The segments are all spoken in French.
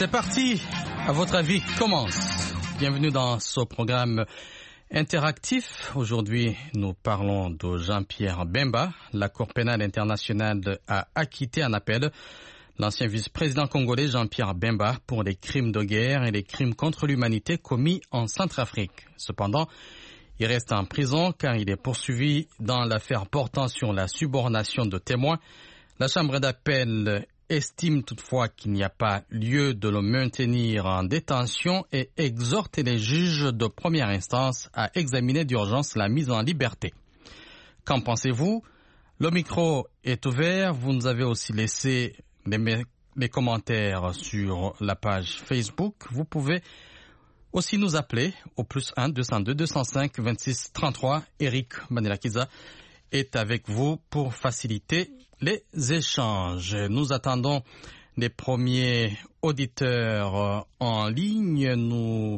C'est parti. À votre avis, commence. Bienvenue dans ce programme interactif. Aujourd'hui, nous parlons de Jean-Pierre Bemba. La Cour pénale internationale a acquitté en appel l'ancien vice-président congolais Jean-Pierre Bemba pour les crimes de guerre et les crimes contre l'humanité commis en Centrafrique. Cependant, il reste en prison car il est poursuivi dans l'affaire portant sur la subornation de témoins. La Chambre d'appel estime toutefois qu'il n'y a pas lieu de le maintenir en détention et exhorte les juges de première instance à examiner d'urgence la mise en liberté. Qu'en pensez-vous? Le micro est ouvert. Vous nous avez aussi laissé les commentaires sur la page Facebook. Vous pouvez aussi nous appeler au +1 202 205 26 33. Eric Manelakiza est avec vous pour faciliter les échanges. Nous attendons les premiers auditeurs en ligne. Nous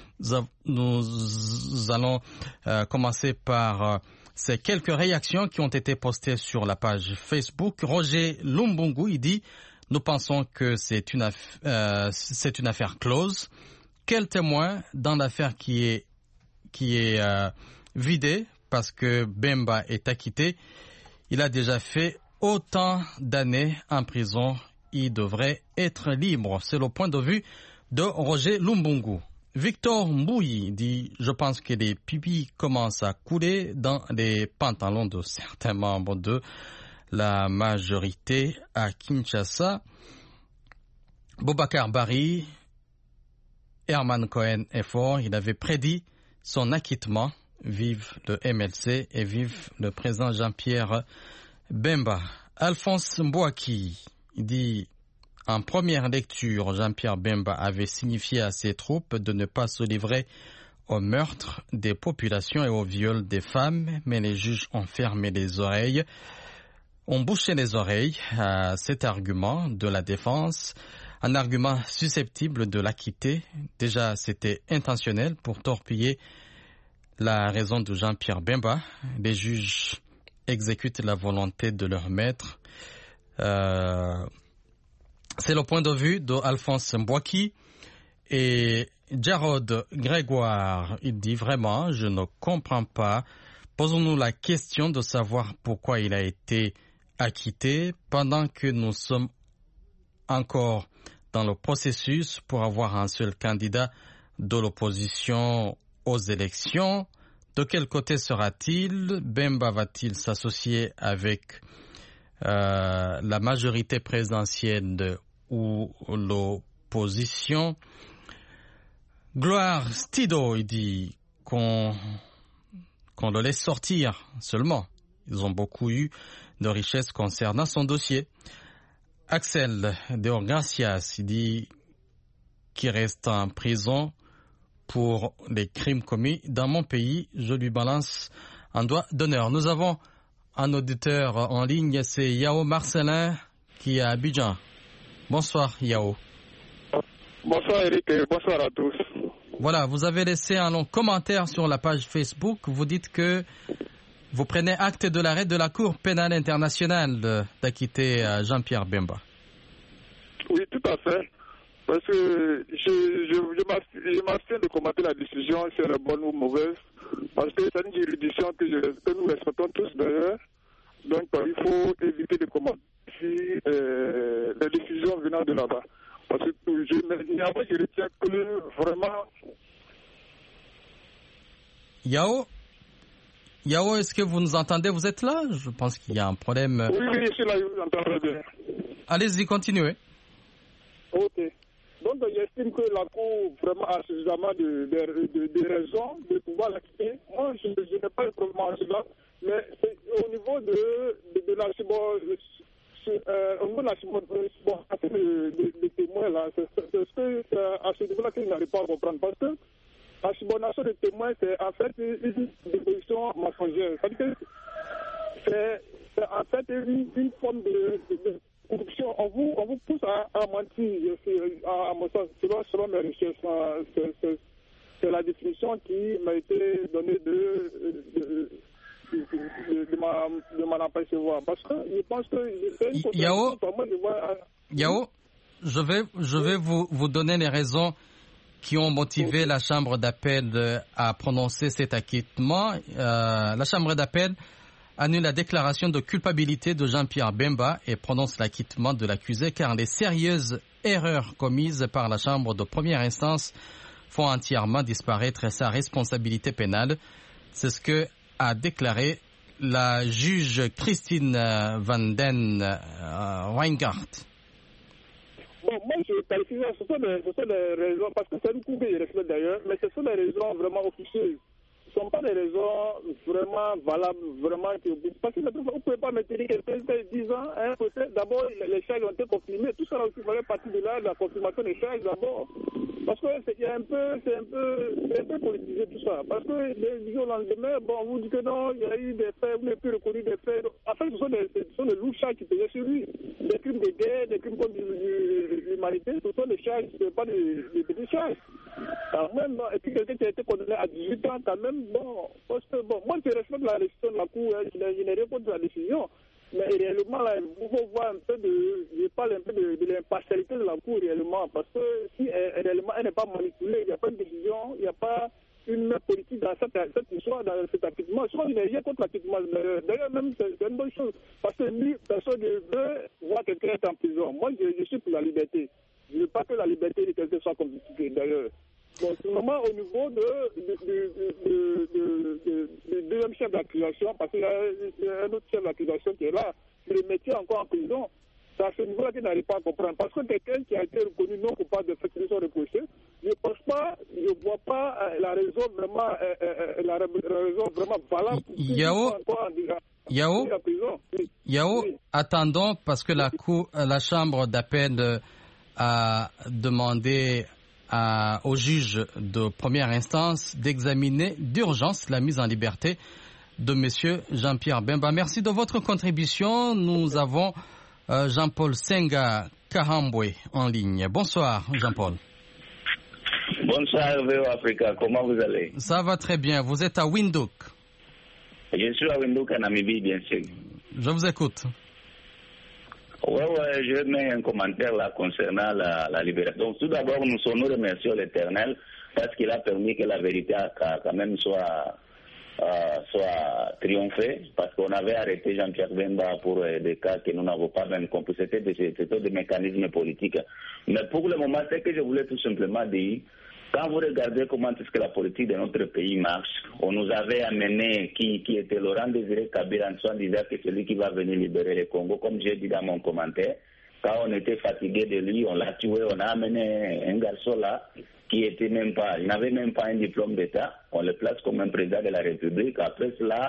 allons commencer par ces quelques réactions qui ont été postées sur la page Facebook. Roger Lumbungu, il dit « Nous pensons que c'est une affaire close. Quel témoin dans l'affaire qui est vidée parce que Bemba est acquitté? Il a déjà fait autant d'années en prison, il devrait être libre. » C'est le point de vue de Roger Lumbungu. Victor Mbouyi dit « Je pense que les pipis commencent à couler dans les pantalons de certains membres de la majorité à Kinshasa. » Boubacar Bari, Herman Cohen est fort, il avait prédit son acquittement. Vive le MLC et vive le président Jean-Pierre Bemba. Alphonse Mbouaki dit « En première lecture, Jean-Pierre Bemba avait signifié à ses troupes de ne pas se livrer au meurtre des populations et au viol des femmes, mais les juges ont fermé les oreilles, ont bouché les oreilles à cet argument de la défense, un argument susceptible de l'acquitter. Déjà, c'était intentionnel pour torpiller la raison de Jean-Pierre Bemba. Les juges exécutent la volonté de leur maître. » C'est le point de vue d'Alphonse Mbouaki. Et Jarod Grégoire, il dit vraiment, je ne comprends pas. Posons-nous la question de savoir pourquoi il a été acquitté pendant que nous sommes encore dans le processus pour avoir un seul candidat de l'opposition aux élections. De quel côté sera-t-il? Bemba va-t-il s'associer avec la majorité présidentielle ou l'opposition? Gloire Stido, il dit qu'on le laisse sortir seulement. Ils ont beaucoup eu de richesses concernant son dossier. Axel Deorgracias, il dit qu'il reste en prison pour les crimes commis dans mon pays. Je lui balance un doigt d'honneur. Nous avons un auditeur en ligne, c'est Yao Marcelin qui est à Abidjan. Bonsoir Yao. Bonsoir Eric et bonsoir à tous. Voilà, vous avez laissé un long commentaire sur la page Facebook. Vous dites que vous prenez acte de l'arrêt de la Cour pénale internationale d'acquitter Jean-Pierre Bemba. Oui, tout à fait. Parce que je m'abstiens de commenter la décision si elle est bonne ou mauvaise. Parce que c'est une juridiction que nous respectons tous d'ailleurs. Donc il faut éviter de commenter les décisions venant de là-bas. Parce que je retiens que vraiment... Yao, est-ce que vous nous entendez? Vous êtes là? Je pense qu'il y a un problème. Oui, je suis là, je vous entends très bien. Allez-y, continuez. Ok. Donc, j'estime que la Cour vraiment a suffisamment de raisons de pouvoir l'acquitter. Moi, je n'ai pas de problème en cela, mais c'est au niveau de la subordination des témoins, là, c'est à ce niveau-là que je n'arrive pas à comprendre. Parce que la subordination des témoins, c'est en fait une déposition mensongère. C'est-à-dire que c'est en fait une forme de corruption. On vous pousse à mentir, à mon sens, selon mes recherches. C'est la définition qui m'a été donnée de m'en apercevoir. Parce que je pense que c'est une Yao, je vais vous donner les raisons qui ont motivé la Chambre d'appel à prononcer cet acquittement. La Chambre d'appel annule la déclaration de culpabilité de Jean-Pierre Bemba et prononce l'acquittement de l'accusé car les sérieuses erreurs commises par la Chambre de première instance font entièrement disparaître sa responsabilité pénale. C'est ce que a déclaré la juge Christine Van den Wijngaard. Bon, moi, je qualifie ça, ce sont des raisons, parce que c'est une cour que je respecte d'ailleurs, mais ce sont des raisons vraiment officieuses. Ce ne sont pas des raisons vraiment valables, vraiment, parce que vous ne pouvez pas maintenir quelqu'un qui 10 ans, hein, peut-être, d'abord, les charges ont été confirmées, tout ça aussi fait partie de là, de la confirmation des charges d'abord, parce que c'est un peu politisé tout ça, parce que les jours lendemain, bon, on vous dit que non, il y a eu des faits, vous n'avez plus reconnu des faits, en fait, ce sont des lourds charges qui payaient sur lui, des crimes de guerre, des crimes contre l'humanité, ce sont des charges, ce ne sont pas des petites charges. Quand même, et puis quelqu'un qui a été condamné à 18 ans, quand même, bon, parce que, bon, moi je respecte la décision de la Cour, hein, je n'ai rien contre la décision, mais réellement, là, il faut voir un peu je parle un peu de l'impartialité de la Cour réellement, parce que si réellement elle n'est pas manipulée, il n'y a pas de décision, il n'y a pas une politique dans cette histoire, dans cet acquittement. Je n'ai rien contre l'acquittement. D'ailleurs, même, c'est une bonne chose, parce que lui, personne ne veut voir quelqu'un être en prison. Moi, je suis pour la liberté. Je ne veux pas que la liberté de quelqu'un soit compliquée, d'ailleurs. Donc, c'est vraiment au niveau du deuxième chef d'accusation, parce qu'il y a un autre chef d'accusation qui est là, qui le mettait encore en prison. C'est à ce niveau-là qu'il n'arrive pas à comprendre. Parce que quelqu'un qui a été reconnu non coupable de faits qui lui sont reprochés, je ne vois pas la raison vraiment valable pour Yao, attendons, parce que la Chambre d'appel a demandé au juge de première instance d'examiner d'urgence la mise en liberté de M. Jean-Pierre Bemba. Merci de votre contribution. Nous avons Jean-Paul Senga Kahambwe en ligne. Bonsoir, Jean-Paul. Bonsoir, VO Africa. Comment vous allez? Ça va très bien. Vous êtes à Windhoek. Je suis à Windhoek, en Namibie, bien sûr. Je vous écoute. Ouais, je mets un commentaire là concernant la libération. Donc, tout d'abord, nous remercions l'Éternel parce qu'il a permis que la vérité quand même soit triomphée, parce qu'on avait arrêté Jean-Pierre Bemba pour des cas que nous n'avons pas même compris. C'était des mécanismes politiques. Mais pour le moment, c'est que je voulais tout simplement dire, quand vous regardez comment est-ce que la politique de notre pays marche, on nous avait amené qui était Laurent Désiré Kabila en disant que c'est lui qui va venir libérer le Congo, comme j'ai dit dans mon commentaire. Quand on était fatigué de lui, on l'a tué, on a amené un garçon là il n'avait même pas un diplôme d'État. On le place comme un président de la République. Après cela,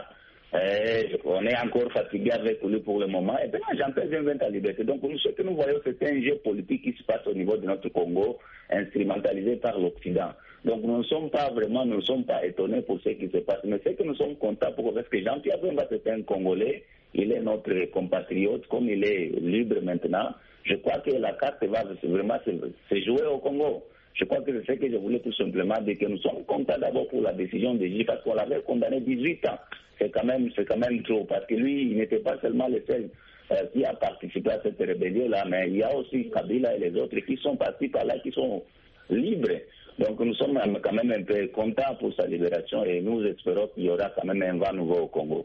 on est encore fatigué avec lui pour le moment. Et bien, Jean-Pierre vient à liberté. Donc, ce que nous voyons, c'est un jeu politique qui se passe au niveau de notre Congo, instrumentalisé par l'Occident. Donc, nous ne sommes pas étonnés pour ce qui se passe. Mais c'est que nous sommes contents parce que Jean-Pierre Bemba, c'est un Congolais. Il est notre compatriote. Comme il est libre maintenant, je crois que la carte va vraiment se jouer au Congo. Je crois que c'est ce que je voulais tout simplement dire, que nous sommes contents d'abord pour la décision de J, parce qu'on l'avait condamné 18 ans. C'est quand même trop, parce que lui, il n'était pas seulement le seul qui a participé à cette rébellion-là, mais il y a aussi Kabila et les autres qui sont partis par là, qui sont libres. Donc nous sommes quand même un peu contents pour sa libération et nous espérons qu'il y aura quand même un vent nouveau au Congo.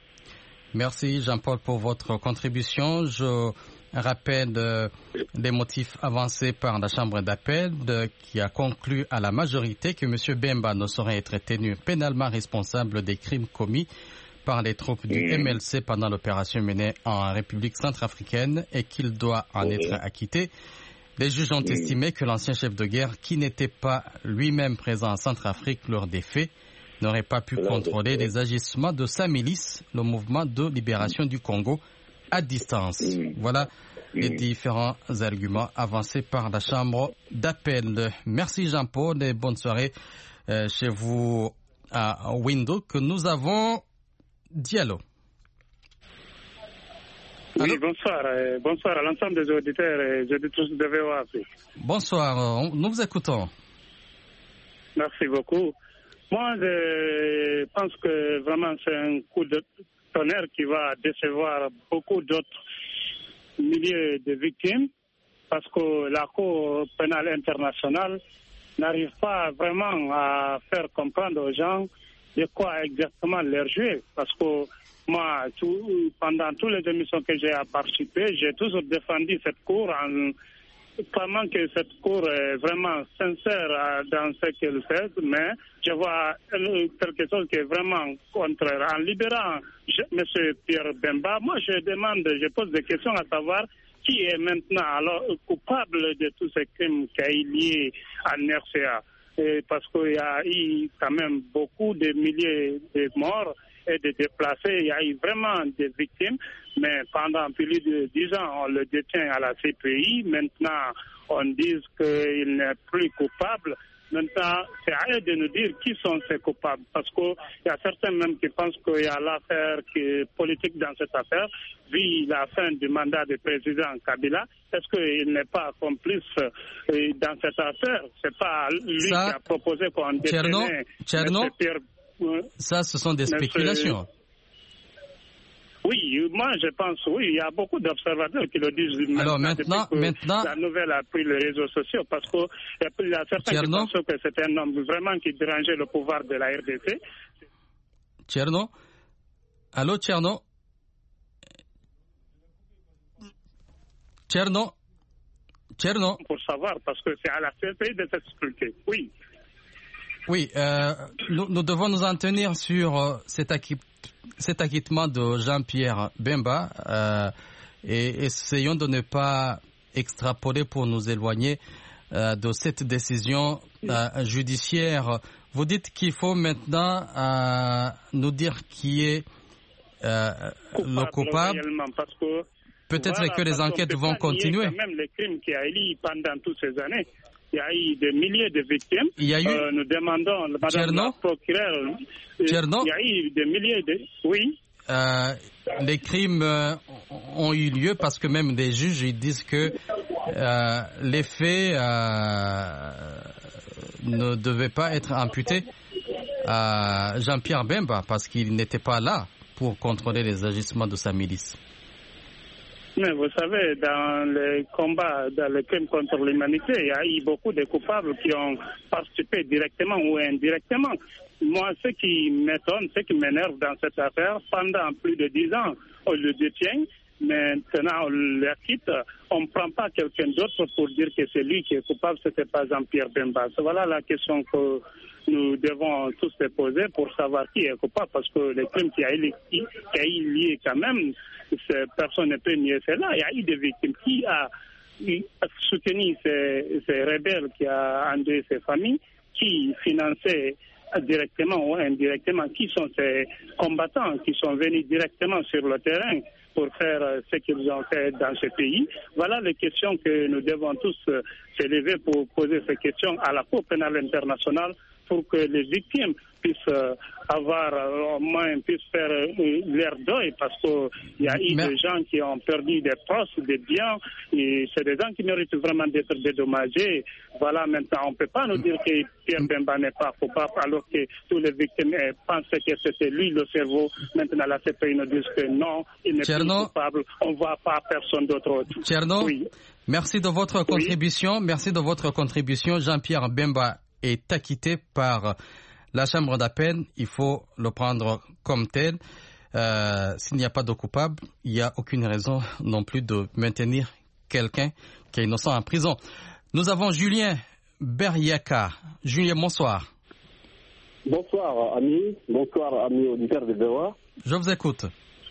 Merci Jean-Paul pour votre contribution. Je rappelle des motifs avancés par la Chambre d'appel qui a conclu à la majorité que M. Bemba ne saurait être tenu pénalement responsable des crimes commis par les troupes du MLC pendant l'opération menée en République centrafricaine et qu'il doit en être acquitté. Les juges ont estimé que l'ancien chef de guerre, qui n'était pas lui-même présent en Centrafrique lors des faits, n'aurait pas pu contrôler les agissements de sa milice, le mouvement de libération du Congo, à distance. Voilà les différents arguments avancés par la Chambre d'appel. Merci Jean-Paul et bonne soirée chez vous à Windhoek. Nous avons Diallo. Oui, bonsoir à l'ensemble des auditeurs et auditrices de VOA. Bonsoir, nous vous écoutons. Merci beaucoup. Moi, je pense que vraiment c'est un coup de tonnerre qui va décevoir beaucoup d'autres milliers de victimes parce que la Cour pénale internationale n'arrive pas vraiment à faire comprendre aux gens de quoi exactement leur jouer. Parce que moi, pendant toutes les émissions que j'ai participé, j'ai toujours défendu cette Cour en clairement que cette Cour est vraiment sincère dans ce qu'elle fait, mais je vois quelque chose qui est vraiment contraire. En libérant M. Pierre Bemba, moi je pose des questions à savoir qui est maintenant alors coupable de tous ces crimes qui sont liés à l'RCA. Parce qu'il y a eu quand même beaucoup de milliers de morts et de déplacés. Il y a eu vraiment des victimes, mais pendant plus de 10 ans, on le détient à la CPI. Maintenant, on dit qu'il n'est plus coupable. Maintenant, c'est à eux de nous dire qui sont ces coupables. Parce qu'il y a certains même qui pensent qu'il y a l'affaire politique dans cette affaire. Vu la fin du mandat du président Kabila, est-ce qu'il n'est pas complice dans cette affaire? C'est pas lui qui a proposé qu'on détienne Pierre. Ça, ce sont des spéculations. Oui, moi je pense, oui, il y a beaucoup d'observateurs qui le disent. Alors maintenant, la nouvelle a pris les réseaux sociaux parce qu'il y a certains qui pensent que c'est un homme vraiment qui dérangeait le pouvoir de la RDC. Tcherno? Allô, Tcherno? Tcherno? Pour savoir, parce que c'est à la CPI de s'expliquer, oui. Oui, nous devons nous en tenir sur cet acquittement de Jean-Pierre Bemba et essayons de ne pas extrapoler pour nous éloigner de cette décision judiciaire. Vous dites qu'il faut maintenant nous dire qui est le coupable. Parce que peut-être que les enquêtes vont continuer. Même les crimes qu'il y a eu pendant toutes ces années. Il y a eu des milliers de victimes. Nous demandons, Madame la procureure, il y a eu des milliers de... Oui. Les crimes ont eu lieu parce que même des juges ils disent que les faits ne devaient pas être imputés à Jean-Pierre Bemba parce qu'il n'était pas là pour contrôler les agissements de sa milice. Mais vous savez, dans les combats, dans les crimes contre l'humanité, il y a eu beaucoup de coupables qui ont participé directement ou indirectement. Moi, ce qui m'étonne, ce qui m'énerve dans cette affaire, pendant plus de 10 ans, on le détient. Maintenant, on le quitte. On ne prend pas quelqu'un d'autre pour dire que c'est lui qui est coupable, ce n'était pas Jean-Pierre Bemba. Voilà la question que nous devons tous se poser pour savoir qui est coupable, parce que les crimes qui a eu lié quand même, personne ne peut nier cela. Il y a eu des victimes qui a soutenu ces rebelles, qui a endeuillé ses familles, qui finançaient directement ou indirectement, qui sont ces combattants qui sont venus directement sur le terrain pour faire ce qu'ils ont fait dans ce pays. Voilà les questions que nous devons tous s'élever pour poser ces questions à la Cour pénale internationale pour que les victimes puissent avoir, au moins, puissent faire leur deuil, parce qu'il y a eu des gens qui ont perdu des proches, des biens, et c'est des gens qui méritent vraiment d'être dédommagés. Voilà, maintenant, on ne peut pas nous dire que Pierre Bemba n'est pas coupable, alors que tous les victimes pensaient que c'était lui le cerveau. Maintenant, la CPI nous dit que non, il n'est plus coupable, on ne voit pas personne d'autre. Tcherno, oui. Merci de votre contribution. Oui. Merci de votre contribution. Jean-Pierre Bemba est acquitté par la chambre d'appel. Il faut le prendre comme tel. S'il n'y a pas de coupable, il n'y a aucune raison non plus de maintenir quelqu'un qui est innocent en prison. Nous avons Julien Berriaka. Julien, bonsoir. Bonsoir, amis. Bonsoir, amis auditeurs de VOA. Je vous écoute.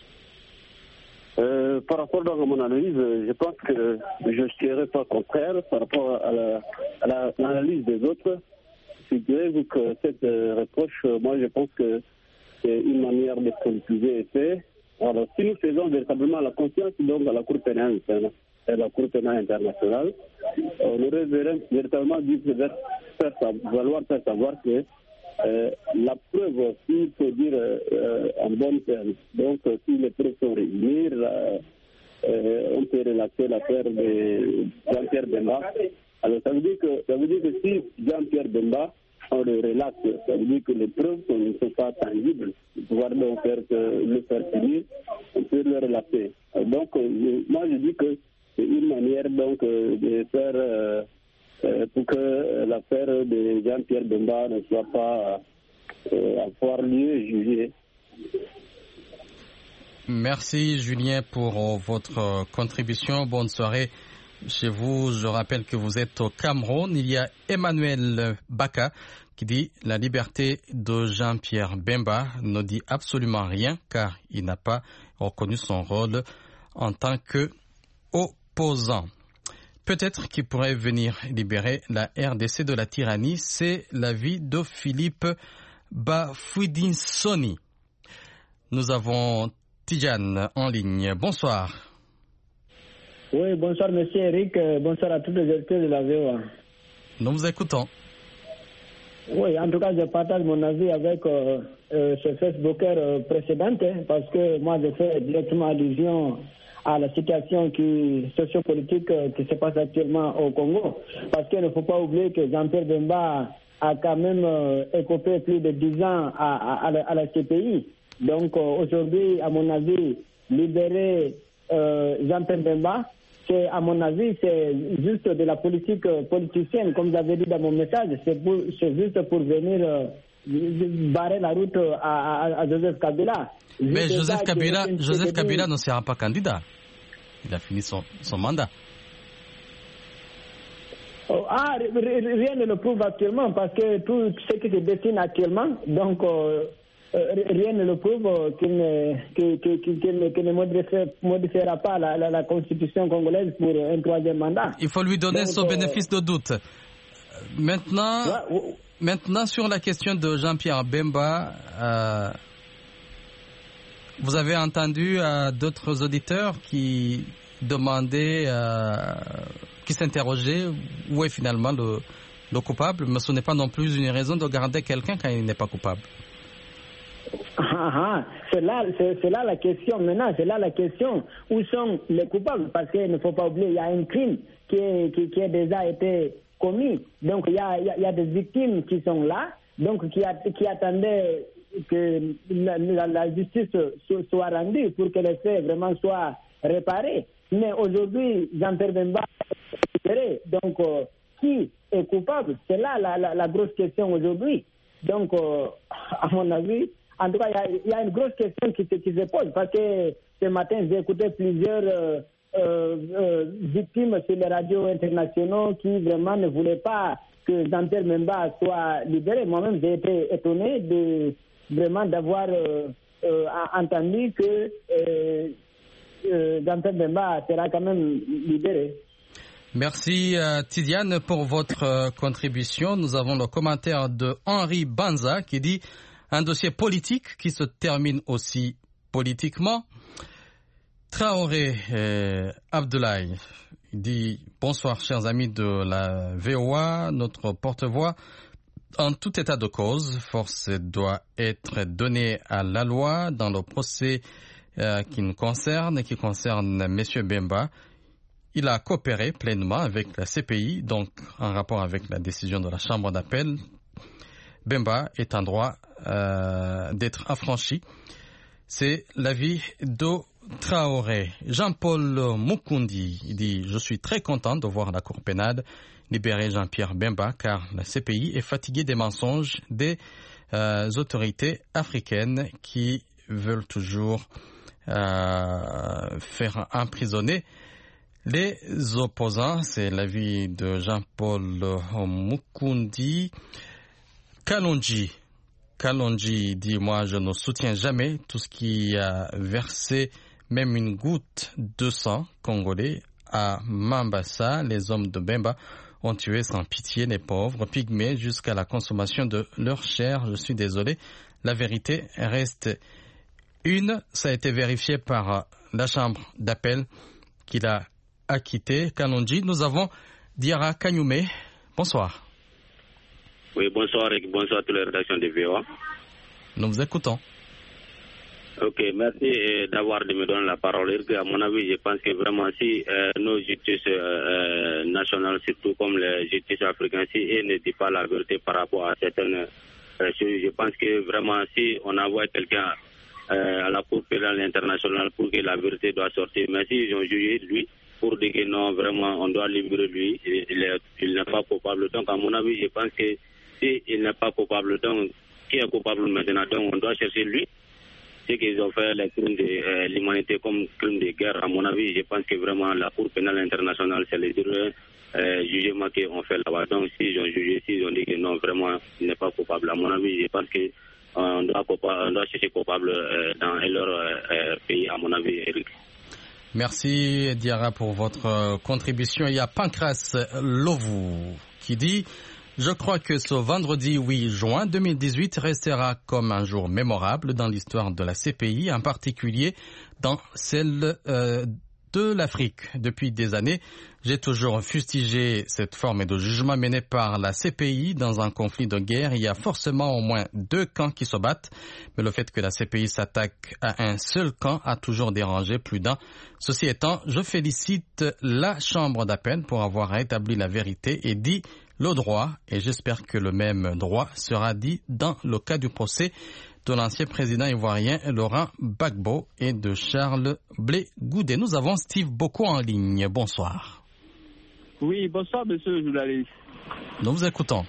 Par rapport donc à mon analyse, je pense que je ne serai pas contraire par rapport à l'analyse des autres. Figurez-vous que cette reproche, moi je pense que c'est une manière de politiser et fait. Alors, si nous faisons véritablement la confiance donc à la Cour pénale internationale, on aurait véritablement dû faire savoir que la preuve, s'il faut dire en bonne terme, donc si les preuves sont réunies, on peut relater l'affaire de Jean-Pierre Bemba. Alors ça veut dire que si Jean-Pierre Bemba, on le relate, ça veut dire que les preuves ne sont pas tangibles. Pouvoir donc le faire finir, on peut le relater. Donc moi je dis que une manière donc de faire pour que l'affaire de Jean-Pierre Bemba ne soit pas avoir lieu jugé. Merci Julien pour votre contribution. Bonne soirée chez vous. Je rappelle que vous êtes au Cameroun. Il y a Emmanuel Baka qui dit « La liberté de Jean-Pierre Bemba ne dit absolument rien car il n'a pas reconnu son rôle en tant qu'opposant. » Peut-être qu'il pourrait venir libérer la RDC de la tyrannie. C'est l'avis de Philippe Bafouidinsoni. Nous avons Tidjane en ligne. Bonsoir. Oui, bonsoir monsieur Eric. Bonsoir à tous les auditeurs de la VOA. Nous vous écoutons. Oui, en tout cas, je partage mon avis avec ce Facebooker précédent parce que moi, je fais directement allusion à la situation sociopolitique qui se passe actuellement au Congo. Parce qu'il ne faut pas oublier que Jean-Pierre Bemba a quand même écopé plus de 10 ans à la CPI. Donc aujourd'hui, à mon avis, libérer Jean-Pierre Bemba, à mon avis, c'est juste de la politique politicienne, comme vous avez dit dans mon message. C'est juste pour venir barrer la route à Joseph Kabila. Mais Joseph Kabila ne sera pas candidat. Il a fini son mandat. Rien ne le prouve actuellement parce que tout ce qui se dessine actuellement, donc rien ne le prouve qu'il ne modifiera pas la constitution congolaise pour un troisième mandat. Il faut lui donner son bénéfice de doute. Maintenant, sur la question de Jean-Pierre Bemba, vous avez entendu d'autres auditeurs qui demandaient, qui s'interrogeaient où est finalement le coupable, mais ce n'est pas non plus une raison de garder quelqu'un quand il n'est pas coupable. C'est là la question. Maintenant, c'est là la question. Où sont les coupables? Parce qu'il ne faut pas oublier, il y a un crime qui a déjà été commis. Donc, il y a des victimes qui sont là, donc qui attendaient que la justice soit rendue pour que les faits vraiment soient réparés. Mais aujourd'hui, Jean-Pierre Bemba est libéré. Donc, qui est coupable? C'est là la grosse question aujourd'hui. Donc, à mon avis, en tout cas, il y a une grosse question qui se pose parce que ce matin, j'ai écouté plusieurs victimes sur les radios internationaux qui vraiment ne voulaient pas que Jean-Pierre Bemba soit libéré. Moi-même, j'ai été étonné d'avoir entendu que Jean-Pierre Bemba sera quand même libéré. Merci Tidiane pour votre contribution. Nous avons le commentaire de Henri Banza qui dit un dossier politique qui se termine aussi politiquement. Traoré Abdoulaye dit bonsoir chers amis de la VOA, notre porte-voix. En tout état de cause, force doit être donnée à la loi dans le procès qui nous concerne et qui concerne M. Bemba. Il a coopéré pleinement avec la CPI, donc en rapport avec la décision de la Chambre d'appel. Bemba est en droit d'être affranchi. C'est l'avis de Traoré. Jean-Paul Mukundi dit « Je suis très content de voir la Cour pénale libérer Jean-Pierre Bemba car la CPI est fatiguée des mensonges des autorités africaines qui veulent toujours faire emprisonner les opposants. » C'est l'avis de Jean-Paul Mukundi. Kalonji dit « Moi, je ne soutiens jamais tout ce qui a versé même une goutte de sang congolais à Mambasa. Les hommes de Bemba ont tué sans pitié les pauvres pygmées jusqu'à la consommation de leur chair. Je suis désolé. La vérité reste une. Ça a été vérifié par la Chambre d'appel qu'il a acquitté. Kalonji, nous avons Diara Kanyume. Bonsoir. Oui, bonsoir et bonsoir à toutes les rédactions de VOA. Nous vous écoutons. Ok, merci d'avoir de me donner la parole. À mon avis, je pense que vraiment si nos justices nationales, surtout comme les justices africaines, si elles ne disent pas la vérité par rapport à certaines choses, je pense que vraiment si on envoie quelqu'un à la Cour pénale internationale pour que la vérité doit sortir, mais si ils ont jugé lui, pour dire que non, vraiment, on doit libérer lui. Il n'est pas coupable. Donc, à mon avis, je pense que s'il n'est pas coupable, donc, qui est coupable maintenant? Donc, on doit chercher lui. C'est qu'ils ont fait les crimes de l'humanité comme crimes de guerre. À mon avis, je pense que vraiment la Cour pénale internationale, c'est les jugements qu'ils ont fait là-bas. Donc, s'ils ont jugé, s'ils ont dit que non, vraiment, il n'est pas coupable. À mon avis, je pense que on doit chercher coupable dans leur pays, à mon avis, Eric. Merci Diarra pour votre contribution. Il y a Pancras Lovou qui dit: je crois que ce vendredi 8 juin 2018 restera comme un jour mémorable dans l'histoire de la CPI, en particulier dans celle de l'Afrique. Depuis des années, j'ai toujours fustigé cette forme de jugement menée par la CPI dans un conflit de guerre. Il y a forcément au moins deux camps qui se battent, mais le fait que la CPI s'attaque à un seul camp a toujours dérangé plus d'un. Ceci étant, je félicite la Chambre d'appel pour avoir rétabli la vérité et dit le droit, et j'espère que le même droit sera dit dans le cas du procès de l'ancien président ivoirien Laurent Gbagbo et de Charles Blé Goudé. Nous avons Steve Boko en ligne. Bonsoir. Oui, bonsoir, monsieur le journaliste. Nous vous écoutons.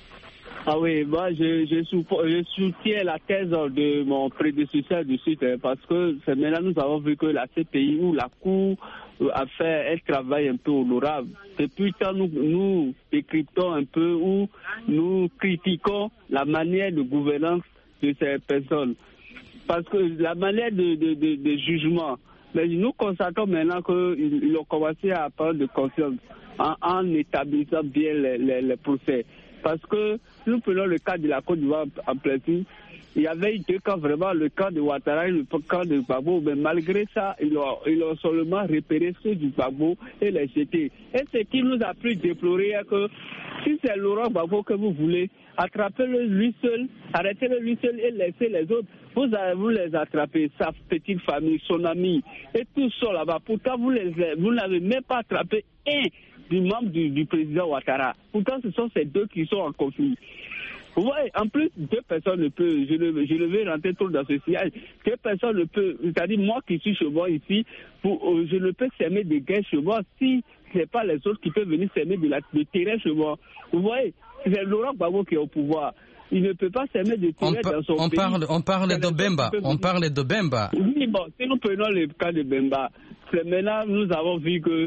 Ah oui, moi je soutiens la thèse de mon prédécesseur du site, parce que c'est maintenant nous avons vu que la CPI ou la Cour a fait un travail un peu honorable. Depuis quand nous décryptons un peu ou nous critiquons la manière de gouvernance de ces personnes. Parce que la manière de jugement, mais nous constatons maintenant qu'ils ont commencé à prendre de conscience en établissant bien les procès. Parce que nous prenons le cas de la Côte d'Ivoire en principe, il y avait eu deux cas vraiment, le cas de Ouattara et le cas de Gbagbo, mais malgré ça, ils ont seulement repéré ceux du Gbagbo et les jetés. Et ce qui nous a plus déploré est que si c'est Laurent Gbagbo que vous voulez, attrapez-le lui seul, arrêtez-le lui seul et laissez les autres. Vous les attrapez, sa petite famille, son ami, et tout ça là-bas. Pourtant, vous n'avez même pas attrapé un du membre du président Ouattara. Pourtant, ce sont ces deux qui sont en conflit. Vous voyez, en plus, deux personnes ne peuvent, je ne vais rentrer trop dans ce sillage, deux personnes ne peuvent, c'est-à-dire moi qui suis chez moi ici, je ne peux s'aimer des guerres chez moi si ce n'est pas les autres qui peuvent venir s'aimer de terrain chez moi. Vous voyez, c'est Laurent Gbagbo qui est au pouvoir. Il ne peut pas s'aimer de terrain dans son pays. On parle de Bemba. On parle de Bemba. Oui, bon, si nous prenons le cas de Bemba, c'est maintenant nous avons vu que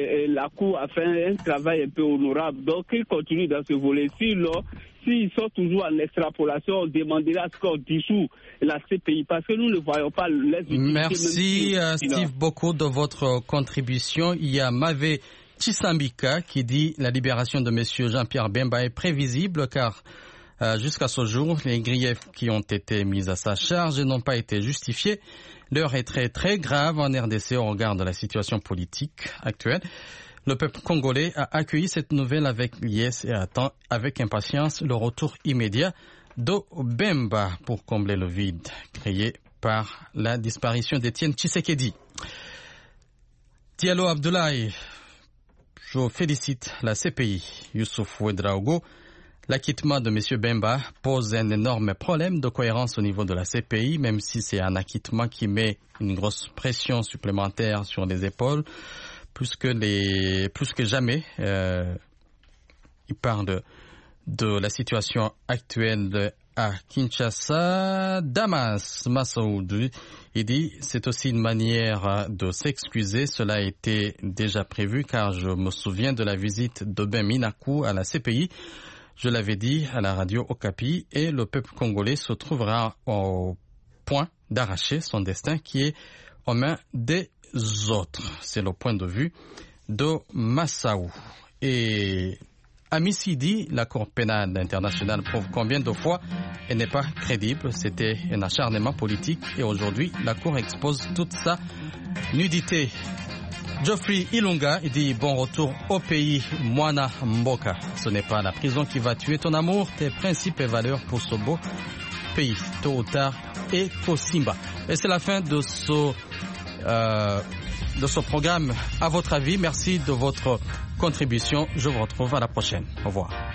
la Cour a fait un travail un peu honorable. Donc, il continue dans ce volet. S'ils sont toujours en extrapolation, on demandera à ce qu'on dissout la CPI parce que nous ne voyons pas les utilités. Merci Steve beaucoup de votre contribution. Il y a Mavé Chisambika qui dit la libération de M. Jean-Pierre Bemba est prévisible car jusqu'à ce jour, les griefs qui ont été mis à sa charge n'ont pas été justifiés. L'heure est très très grave en RDC au regard de la situation politique actuelle. Le peuple congolais a accueilli cette nouvelle avec liesse et attend avec impatience le retour immédiat de Bemba pour combler le vide créé par la disparition d'Étienne Tshisekedi. Diallo Abdoulaye, je félicite la CPI. Youssouf Ouedraogo, l'acquittement de M. Bemba pose un énorme problème de cohérence au niveau de la CPI, même si c'est un acquittement qui met une grosse pression supplémentaire sur les épaules. Plus que jamais, il parle de la situation actuelle à Kinshasa. Damas Massaoudou, il dit c'est aussi une manière de s'excuser. Cela a été déjà prévu car je me souviens de la visite de Ben Minakou à la CPI. Je l'avais dit à la radio Okapi et le peuple congolais se trouvera au point d'arracher son destin qui est aux mains des autres. C'est le point de vue de Massaou. Et à Missidi, la Cour pénale internationale prouve combien de fois elle n'est pas crédible. C'était un acharnement politique et aujourd'hui, la Cour expose toute sa nudité. Geoffrey Ilunga dit bon retour au pays Mwana Mboka. Ce n'est pas la prison qui va tuer ton amour, tes principes et valeurs pour ce beau pays. Tôt ou tard, et Kosimba. Et c'est la fin de ce programme. À votre avis, merci de votre contribution. Je vous retrouve à la prochaine. Au revoir.